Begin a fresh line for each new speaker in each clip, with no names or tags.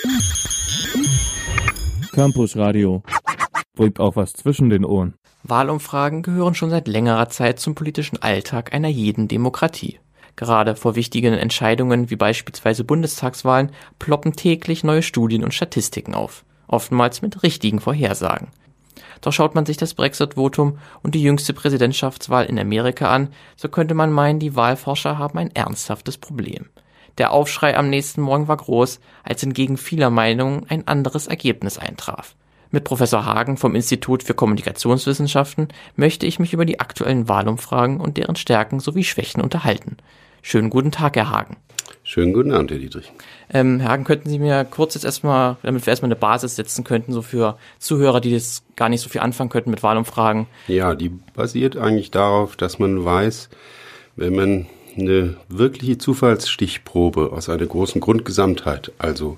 Campus Radio. Bringt auch was zwischen den Ohren.
Wahlumfragen gehören schon seit längerer Zeit zum politischen Alltag einer jeden Demokratie. Gerade vor wichtigen Entscheidungen wie beispielsweise Bundestagswahlen ploppen täglich neue Studien und Statistiken auf, oftmals mit richtigen Vorhersagen. Doch schaut man sich das Brexit-Votum und die jüngste Präsidentschaftswahl in Amerika an, so könnte man meinen, die Wahlforscher haben ein ernsthaftes Problem. Der Aufschrei am nächsten Morgen war groß, als entgegen vieler Meinungen ein anderes Ergebnis eintraf. Mit Professor Hagen vom Institut für Kommunikationswissenschaften möchte ich mich über die aktuellen Wahlumfragen und deren Stärken sowie Schwächen unterhalten. Schönen guten Tag, Herr Hagen.
Schönen guten Abend, Herr Dietrich.
Herr Hagen, könnten Sie mir kurz jetzt erstmal, damit wir erstmal eine Basis setzen könnten, so für Zuhörer, die das gar nicht so viel anfangen könnten mit Wahlumfragen?
Ja, die basiert eigentlich darauf, dass man weiß, wenn man eine wirkliche Zufallsstichprobe aus einer großen Grundgesamtheit, also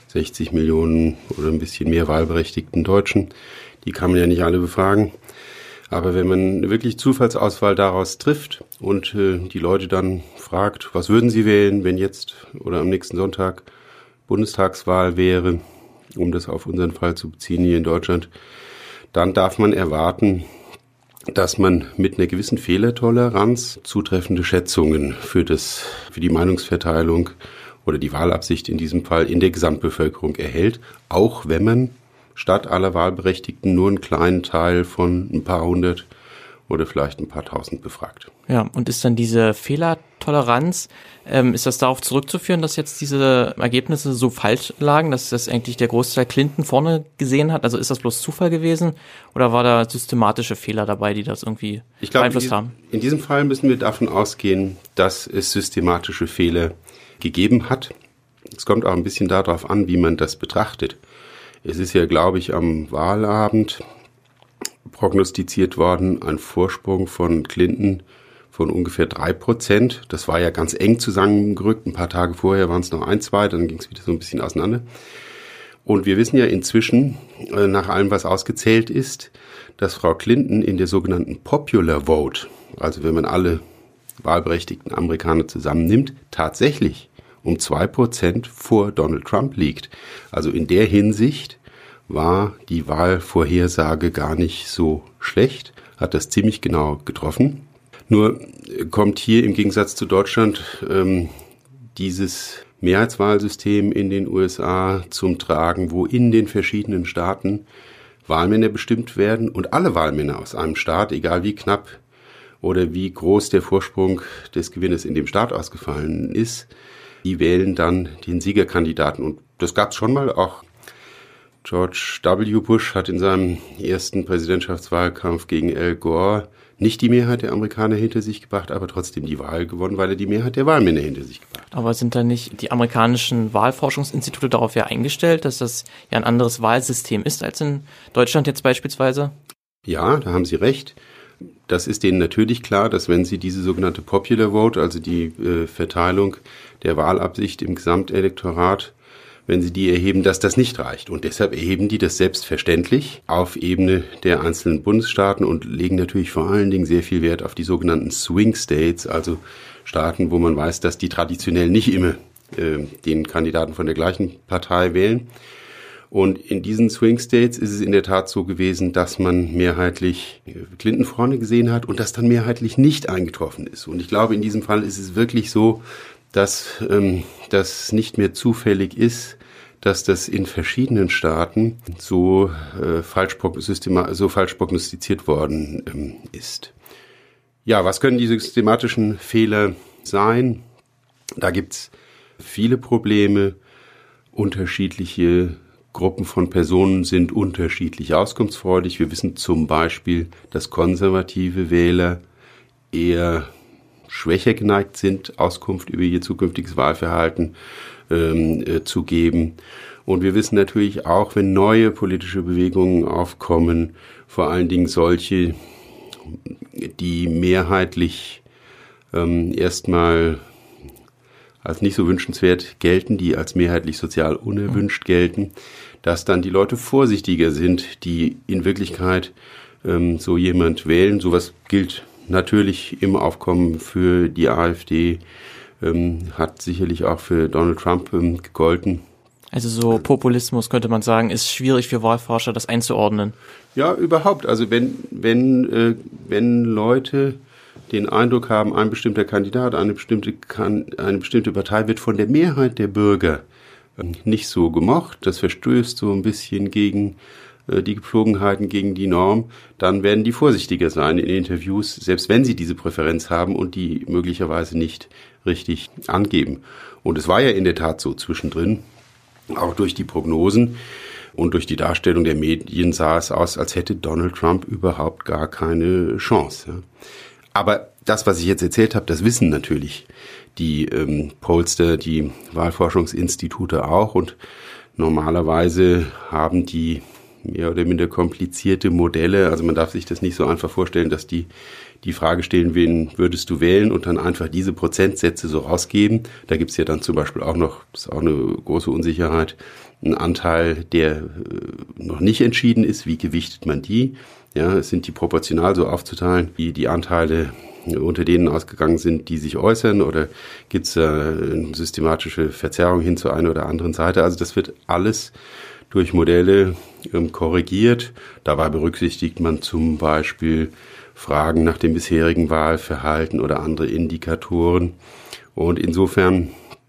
60 Millionen oder ein bisschen mehr wahlberechtigten Deutschen, die kann man ja nicht alle befragen. Aber wenn man eine wirklich Zufallsauswahl daraus trifft und die Leute dann fragt, was würden sie wählen, wenn jetzt oder am nächsten Sonntag Bundestagswahl wäre, um das auf unseren Fall zu beziehen hier in Deutschland, dann darf man erwarten, dass man mit einer gewissen Fehlertoleranz zutreffende Schätzungen für die Meinungsverteilung oder die Wahlabsicht in diesem Fall in der Gesamtbevölkerung erhält, auch wenn man statt aller Wahlberechtigten nur einen kleinen Teil von ein paar hundert oder vielleicht ein paar tausend befragt.
Ja, und ist dann diese Fehlertoleranz, ist das darauf zurückzuführen, dass jetzt diese Ergebnisse so falsch lagen, dass das eigentlich der Großteil Clinton vorne gesehen hat? Also ist das bloß Zufall gewesen oder war da systematische Fehler dabei, die das irgendwie beeinflusst haben?
In diesem Fall müssen wir davon ausgehen, dass es systematische Fehler gegeben hat. Es kommt auch ein bisschen darauf an, wie man das betrachtet. Es ist ja, glaube ich, am Wahlabend prognostiziert worden, ein Vorsprung von Clinton von ungefähr 3%. Das war ja ganz eng zusammengerückt. Ein paar Tage vorher waren es noch 1, 2, dann ging es wieder so ein bisschen auseinander. Und wir wissen ja inzwischen, nach allem, was ausgezählt ist, dass Frau Clinton in der sogenannten Popular Vote, also wenn man alle wahlberechtigten Amerikaner zusammennimmt, tatsächlich um 2% vor Donald Trump liegt. Also in der Hinsicht war die Wahlvorhersage gar nicht so schlecht, hat das ziemlich genau getroffen. Nur kommt hier im Gegensatz zu Deutschland dieses Mehrheitswahlsystem in den USA zum Tragen, wo in den verschiedenen Staaten Wahlmänner bestimmt werden und alle Wahlmänner aus einem Staat, egal wie knapp oder wie groß der Vorsprung des Gewinners in dem Staat ausgefallen ist, die wählen dann den Siegerkandidaten. Und das gab es schon mal. Auch George W. Bush hat in seinem ersten Präsidentschaftswahlkampf gegen Al Gore nicht die Mehrheit der Amerikaner hinter sich gebracht, aber trotzdem die Wahl gewonnen, weil er die Mehrheit der Wahlmänner hinter sich gebracht hat.
Aber sind da nicht die amerikanischen Wahlforschungsinstitute darauf ja eingestellt, dass das ja ein anderes Wahlsystem ist als in Deutschland jetzt beispielsweise?
Ja, da haben Sie recht. Das ist denen natürlich klar, dass wenn sie diese sogenannte Popular Vote, also die Verteilung der Wahlabsicht im Gesamtelektorat, wenn sie die erheben, dass das nicht reicht. Und deshalb erheben die das selbstverständlich auf Ebene der einzelnen Bundesstaaten und legen natürlich vor allen Dingen sehr viel Wert auf die sogenannten Swing States, also Staaten, wo man weiß, dass die traditionell nicht immer den Kandidaten von der gleichen Partei wählen. Und in diesen Swing States ist es in der Tat so gewesen, dass man mehrheitlich Clinton vorne gesehen hat und das dann mehrheitlich nicht eingetroffen ist. Und ich glaube, in diesem Fall ist es wirklich so, dass das nicht mehr zufällig ist, dass das in verschiedenen Staaten so falsch prognostiziert worden ist. Ja, was können die systematischen Fehler sein? Da gibt's viele Probleme, unterschiedliche Gruppen von Personen sind unterschiedlich auskunftsfreudig. Wir wissen zum Beispiel, dass konservative Wähler eher schwächer geneigt sind, Auskunft über ihr zukünftiges Wahlverhalten zu geben. Und wir wissen natürlich auch, wenn neue politische Bewegungen aufkommen, vor allen Dingen solche, die mehrheitlich erstmal als nicht so wünschenswert gelten, die als mehrheitlich sozial unerwünscht gelten, dass dann die Leute vorsichtiger sind, die in Wirklichkeit so jemand wählen. Sowas gilt natürlich im Aufkommen für die AfD, hat sicherlich auch für Donald Trump gegolten.
Also so Populismus, könnte man sagen, ist schwierig für Wahlforscher, das einzuordnen.
Ja, überhaupt. Also wenn Leute den Eindruck haben, ein bestimmter Kandidat, eine bestimmte Partei wird von der Mehrheit der Bürger nicht so gemocht, das verstößt so ein bisschen gegen die Gepflogenheiten, gegen die Norm, dann werden die vorsichtiger sein in Interviews, selbst wenn sie diese Präferenz haben und die möglicherweise nicht richtig angeben. Und es war ja in der Tat so zwischendrin, auch durch die Prognosen und durch die Darstellung der Medien sah es aus, als hätte Donald Trump überhaupt gar keine Chance. Ja. Aber das, was ich jetzt erzählt habe, das wissen natürlich die Pollster, die Wahlforschungsinstitute auch. Und normalerweise haben die mehr oder minder komplizierte Modelle. Also man darf sich das nicht so einfach vorstellen, dass die Frage stellen, wen würdest du wählen und dann einfach diese Prozentsätze so rausgeben. Da gibt's ja dann zum Beispiel auch noch, das ist auch eine große Unsicherheit, einen Anteil, der noch nicht entschieden ist. Wie gewichtet man die? Ja, es sind die proportional so aufzuteilen, wie die Anteile unter denen ausgegangen sind, die sich äußern, oder gibt's eine systematische Verzerrung hin zur einen oder anderen Seite? Also das wird alles durch Modelle korrigiert. Dabei berücksichtigt man zum Beispiel Fragen nach dem bisherigen Wahlverhalten oder andere Indikatoren. Und insofern,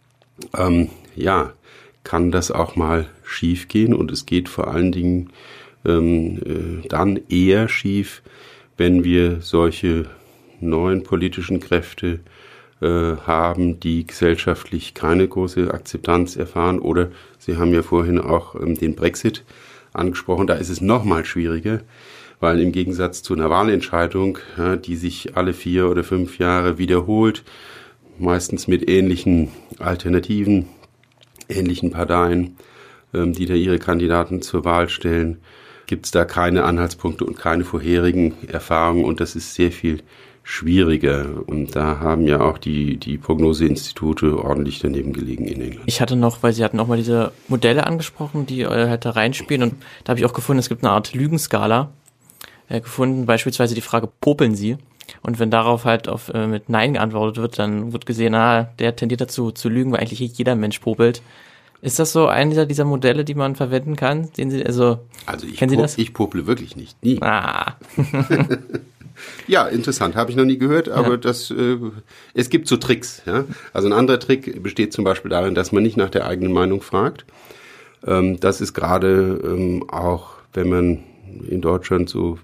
kann das auch mal schief gehen. Und es geht vor allen Dingen dann eher schief, wenn wir solche neuen politischen Kräfte haben, die gesellschaftlich keine große Akzeptanz erfahren. Oder Sie haben ja vorhin auch den Brexit angesprochen. Da ist es noch mal schwieriger, weil im Gegensatz zu einer Wahlentscheidung, die sich alle 4 oder 5 Jahre wiederholt, meistens mit ähnlichen Alternativen, ähnlichen Parteien, die da ihre Kandidaten zur Wahl stellen, gibt es da keine Anhaltspunkte und keine vorherigen Erfahrungen, und das ist sehr viel schwieriger. Und da haben ja auch die Prognoseinstitute ordentlich daneben gelegen in England.
Ich hatte noch, weil Sie hatten auch mal diese Modelle angesprochen, die halt da reinspielen, und da habe ich auch gefunden, es gibt eine Art Lügenskala gefunden, beispielsweise die Frage, popeln Sie? Und wenn darauf halt mit Nein geantwortet wird, dann wird gesehen, der tendiert dazu zu lügen, weil eigentlich jeder Mensch popelt. Ist das so einer dieser Modelle, die man verwenden kann? Kennen Sie das?
Ich pople wirklich nicht, nie. Ja, interessant, habe ich noch nie gehört, aber es gibt so Tricks. Ja? Also ein anderer Trick besteht zum Beispiel darin, dass man nicht nach der eigenen Meinung fragt. Das ist gerade auch, wenn man in Deutschland so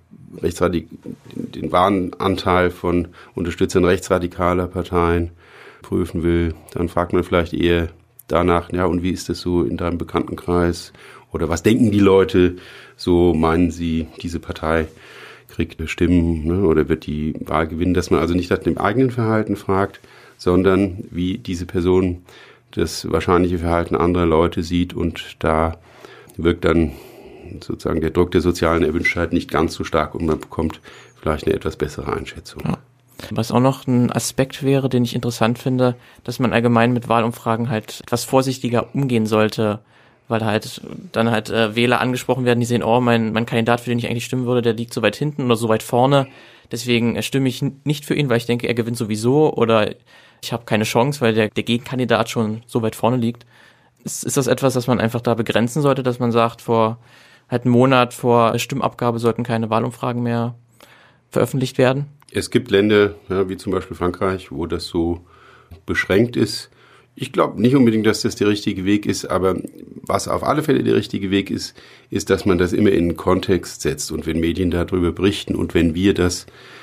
den wahren Anteil von Unterstützern rechtsradikaler Parteien prüfen will, dann fragt man vielleicht eher danach, ja, und wie ist das so in deinem Bekanntenkreis? Oder was denken die Leute? So meinen sie, diese Partei kriegt Stimmen, ne, oder wird die Wahl gewinnen? Dass man also nicht nach dem eigenen Verhalten fragt, sondern wie diese Person das wahrscheinliche Verhalten anderer Leute sieht, und da wirkt dann sozusagen der Druck der sozialen Erwünschtheit nicht ganz so stark und man bekommt vielleicht eine etwas bessere Einschätzung. Ja.
Was auch noch ein Aspekt wäre, den ich interessant finde, dass man allgemein mit Wahlumfragen halt etwas vorsichtiger umgehen sollte, weil dann Wähler angesprochen werden, die sehen, mein Kandidat, für den ich eigentlich stimmen würde, der liegt so weit hinten oder so weit vorne, deswegen stimme ich nicht für ihn, weil ich denke, er gewinnt sowieso, oder ich habe keine Chance, weil der Gegenkandidat schon so weit vorne liegt. Ist das etwas, das man einfach da begrenzen sollte, dass man sagt, einen Monat vor Stimmabgabe sollten keine Wahlumfragen mehr veröffentlicht werden?
Es gibt Länder, wie zum Beispiel Frankreich, wo das so beschränkt ist. Ich glaube nicht unbedingt, dass das der richtige Weg ist, aber was auf alle Fälle der richtige Weg ist, dass man das immer in einen Kontext setzt. Und wenn Medien darüber berichten und wenn wir das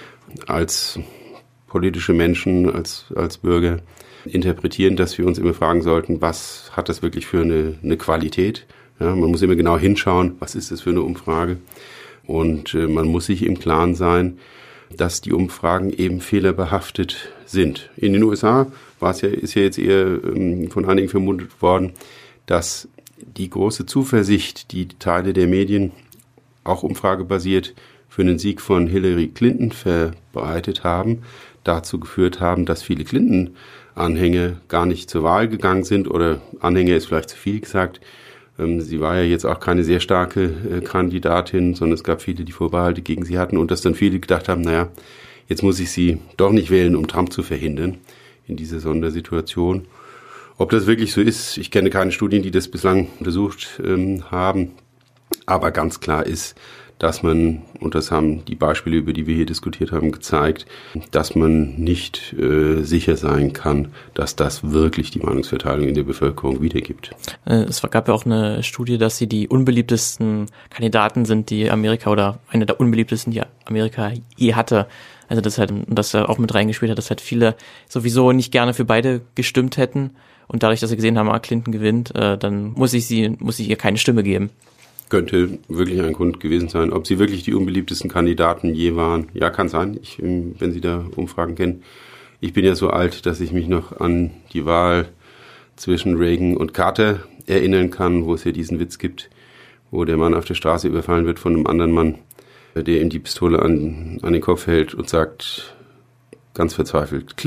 als politische Menschen, als Bürger interpretieren, dass wir uns immer fragen sollten, was hat das wirklich für eine Qualität? Ja, man muss immer genau hinschauen, was ist das für eine Umfrage? Und man muss sich im Klaren sein, dass die Umfragen eben fehlerbehaftet sind. In den USA ist ja jetzt eher von einigen vermutet worden, dass die große Zuversicht, die Teile der Medien, auch umfragebasiert, für einen Sieg von Hillary Clinton verbreitet haben, dazu geführt haben, dass viele Clinton-Anhänger gar nicht zur Wahl gegangen sind, oder Anhänger ist vielleicht zu viel gesagt. Sie war ja jetzt auch keine sehr starke Kandidatin, sondern es gab viele, die Vorbehalte gegen sie hatten, und dass dann viele gedacht haben, jetzt muss ich sie doch nicht wählen, um Trump zu verhindern in dieser Sondersituation. Ob das wirklich so ist, ich kenne keine Studien, die das bislang untersucht haben. Aber ganz klar ist, dass man, und das haben die Beispiele, über die wir hier diskutiert haben, gezeigt, dass man nicht sicher sein kann, dass das wirklich die Meinungsverteilung in der Bevölkerung wiedergibt.
Es gab ja auch eine Studie, dass sie die unbeliebtesten Kandidaten sind, die Amerika oder eine der unbeliebtesten, die Amerika je hatte. Also das halt, das auch mit reingespielt hat, dass halt viele sowieso nicht gerne für beide gestimmt hätten. Und dadurch, dass sie gesehen haben, Clinton gewinnt, dann muss ich ihr keine Stimme geben.
Könnte wirklich ein Grund gewesen sein. Ob sie wirklich die unbeliebtesten Kandidaten je waren, ja, kann sein, wenn Sie da Umfragen kennen. Ich bin ja so alt, dass ich mich noch an die Wahl zwischen Reagan und Carter erinnern kann, wo es ja diesen Witz gibt, wo der Mann auf der Straße überfallen wird von einem anderen Mann, der ihm die Pistole an den Kopf hält und sagt, ganz verzweifelt,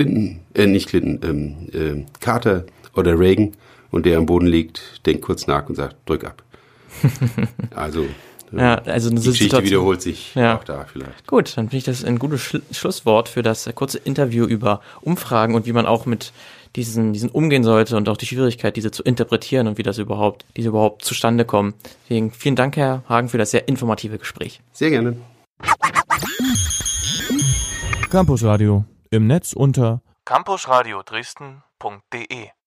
Carter oder Reagan, und der am Boden liegt, denkt kurz nach und sagt, drück ab. Also,
ja, also eine
die Geschichte
Situation
wiederholt sich auch da vielleicht.
Gut, dann finde ich das ein gutes Schlusswort für das kurze Interview über Umfragen und wie man auch mit diesen umgehen sollte und auch die Schwierigkeit, diese zu interpretieren und wie diese überhaupt zustande kommen. Deswegen vielen Dank, Herr Hagen, für das sehr informative Gespräch.
Sehr gerne.
Campus Radio im Netz unter
campusradiodresden.de